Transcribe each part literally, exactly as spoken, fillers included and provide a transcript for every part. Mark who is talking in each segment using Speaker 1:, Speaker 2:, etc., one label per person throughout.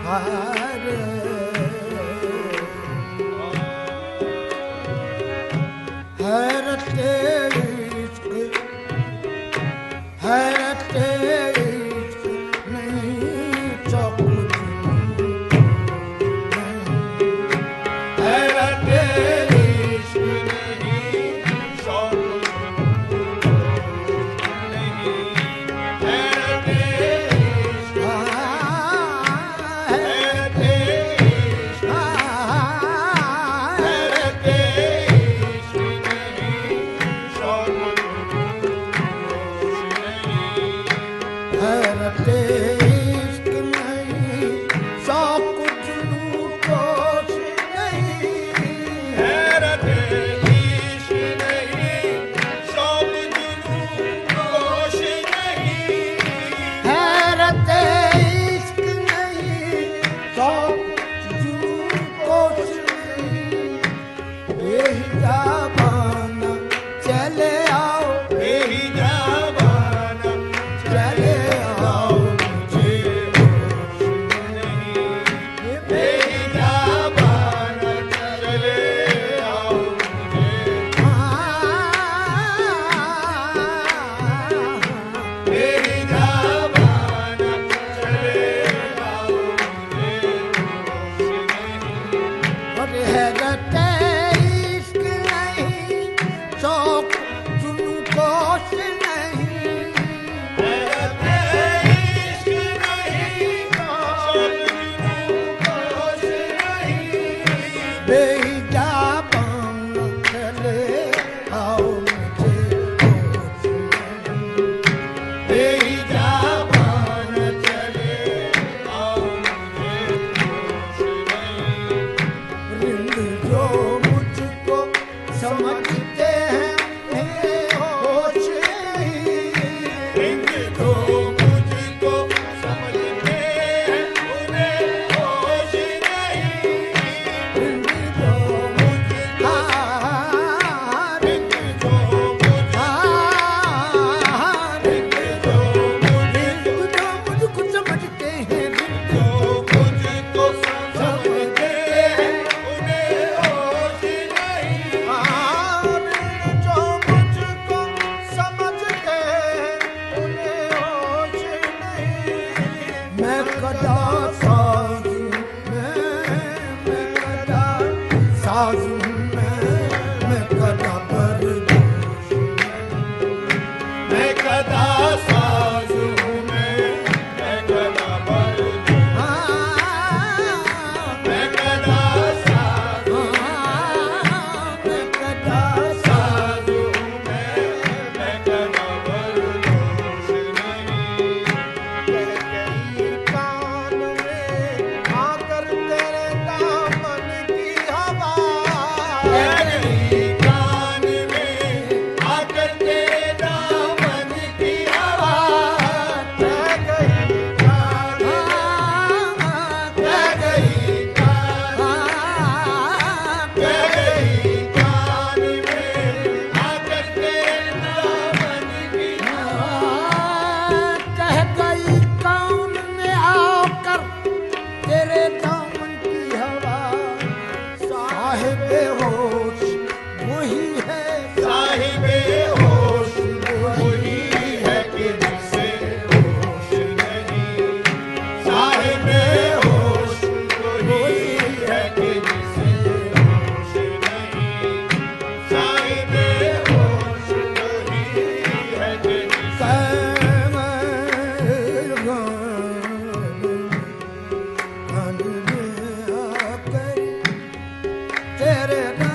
Speaker 1: तेरे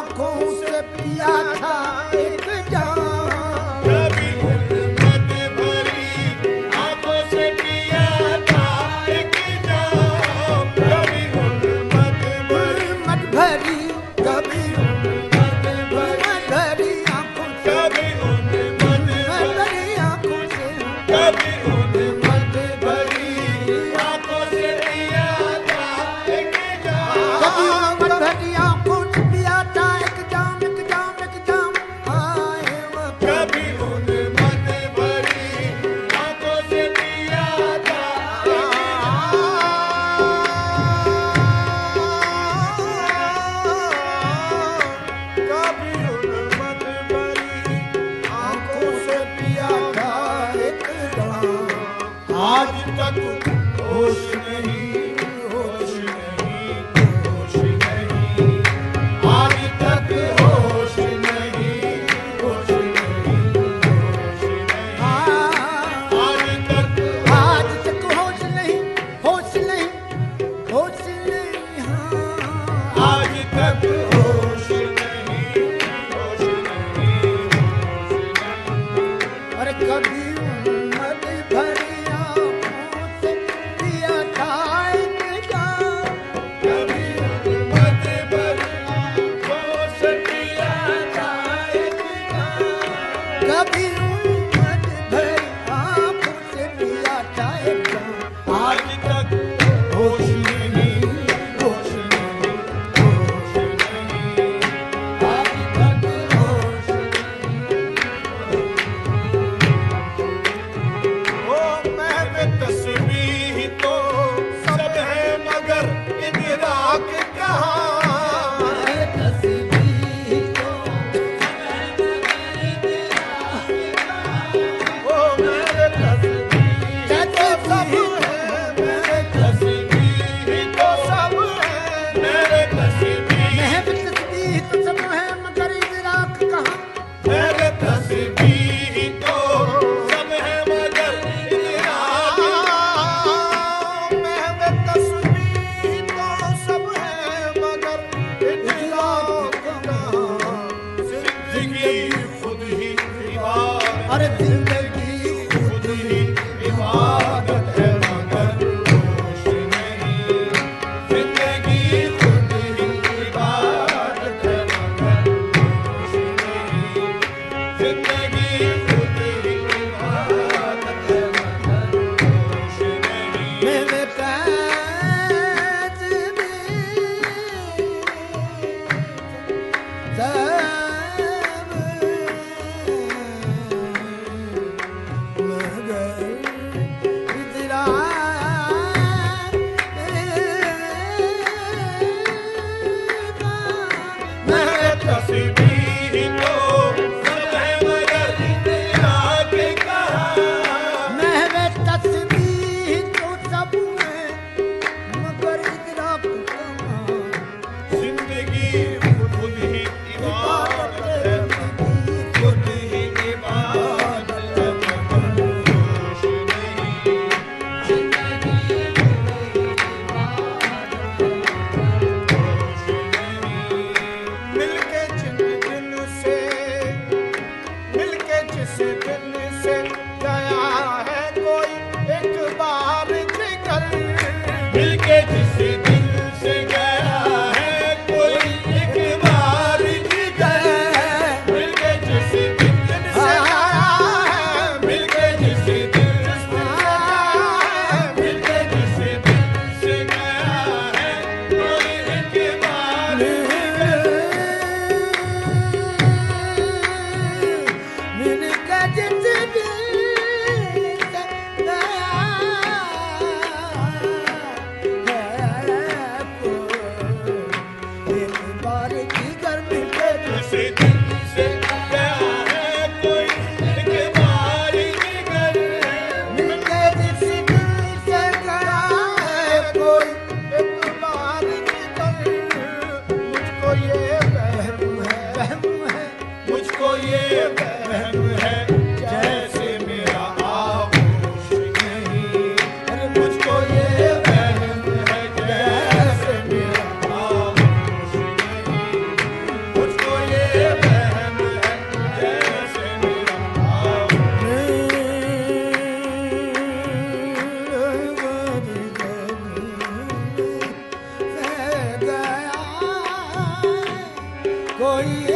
Speaker 1: आंखों से पिया था एक जाम।
Speaker 2: कभी उल्मत भरी आंखों से पिया था एक जाम। कभी उल्मत भरी
Speaker 1: उल्मत भरी कभी उल्मत भरी आंखों से
Speaker 2: कभी उल्मत
Speaker 1: भरी आंखों से
Speaker 2: कभी उल्मत भरी आंखों से पिया था एक जाम।
Speaker 1: कभी उल्मत भरी आंखों से पिया था एक जाम एक जाम एक जाम। आए वक्त
Speaker 2: कभी उल्मत भरी आंखों से पिया था एक
Speaker 1: कभी उल्मत भरी आंखों से पिया था एक जाम।
Speaker 2: आज तक होश नहीं होश नहीं होश नहीं। आज तक होश नहीं होश नहीं होश नहीं। आज तक
Speaker 1: आज तक होश नहीं होश नहीं होश नहीं। हाँ
Speaker 2: आज तक होश नहीं होश नहीं होश नहीं।
Speaker 1: अरे कभी उम्मत भरी आंखों से पिया था एक जाम।
Speaker 2: कभी उल्मत भरी आंखों से पिया था एक जाम।
Speaker 1: कभी उम्मत भरी आंखों से पिया था एक जाम।
Speaker 2: आज तक होश नहीं होश नहीं होश नहीं। आज तक होश नहीं। ओ महवे तस्बीह तो सब है मगर इदराक कहाँ।
Speaker 1: अरे तस्बीह तो
Speaker 2: ओ महवे तस्बीह तो सब है मेरे तस्बीह तो सब है मेरे तस्बीह।
Speaker 1: महब तस्बीह तो सब है मगर इदराक कहाँ।
Speaker 2: मेरे तस्बीह तो सब है मगर इदराक कहाँ। मेरे तस्बीह तो सब है मगर इदराक कहाँ। जिंदगी खुद ही इबादत
Speaker 1: अरे जिंदगी
Speaker 2: खुद ही इबादत है मगर होश नहीं। जिंदगी खुद ही इबादत है मगर होश नहीं। जिंदगी खुद ही इबादत है मगर होश नहीं।
Speaker 1: मेरे पैज भी सब मगर इदराक।
Speaker 2: मेरे तस्बीह तो सब है मगर इदराक कहाँ।
Speaker 1: महवे तस्बीह तो सब है मगर इदराक कहाँ।
Speaker 2: जिंदगी खुद ही इबादत है खुद ही इबादत है मगर होश नहीं। जिंदगी खुद ही इबादत है मगर होश नहीं। मिलके जिन दिन से मिलके जिस दिन से गया है कोई एक बार जिगर। मिलके जिस दिन से गया है कोई एक बार जिगर। मिलके जिस दिन से गया है मिलके जिस दिन से गया है मिलके जिस दिन से गया है कोई एक बार जिगर।
Speaker 1: मिलके जिस दिन से गया कोई